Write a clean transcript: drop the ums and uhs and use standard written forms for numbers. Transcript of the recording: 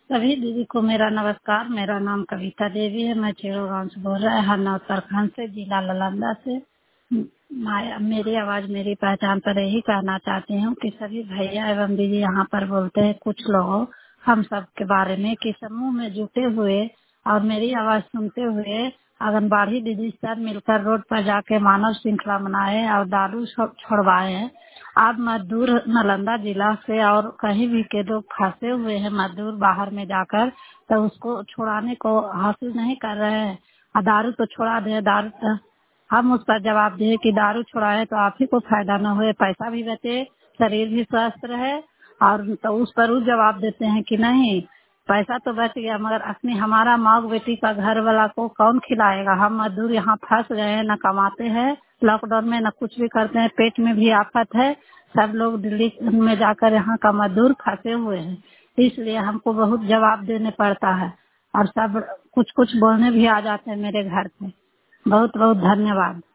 सभी दीदी को मेरा नमस्कार। मेरा नाम कविता देवी है। मैं चेरो गाँव से बोल रहा है, हरना उत्तराखंड से, जिला नालंदा से। मेरी आवाज मेरी पहचान पर यही कहना चाहती हूँ कि सभी भैया एवं दीदी यहाँ पर बोलते हैं कुछ लोग हम सब के बारे में कि समूह में जुटे हुए और मेरी आवाज सुनते हुए आंगनबाड़ी दीदी सब मिलकर रोड पर जाके मानव श्रृंखला मनाए और दारू छुड़वाए हैं। आप मजदूर नालंदा जिला से और कहीं भी के लोग फंसे हुए हैं मजदूर बाहर में जाकर, तो उसको छुड़ाने को हासिल नहीं कर रहे हैं। और दारू तो छुड़ा दे, दारू तो हम उस पर जवाब दें कि दारू छुड़ाए तो आप ही को फायदा न हुए, पैसा भी बचे, शरीर भी स्वस्थ रहे। और तो उस पर वो जवाब देते हैं कि नहीं, पैसा तो बच गया मगर अपनी हमारा माँ बेटी का घर वाला को कौन खिलाएगा। हम मजदूर यहाँ फंस गए हैं, न कमाते हैं लॉकडाउन में, न कुछ भी करते हैं, पेट में भी आफत है। सब लोग दिल्ली में जाकर यहाँ का मजदूर फंसे हुए हैं, इसलिए हमको बहुत जवाब देने पड़ता है। और सब कुछ कुछ बोलने भी आ जाते हैं मेरे घर पे। बहुत बहुत धन्यवाद।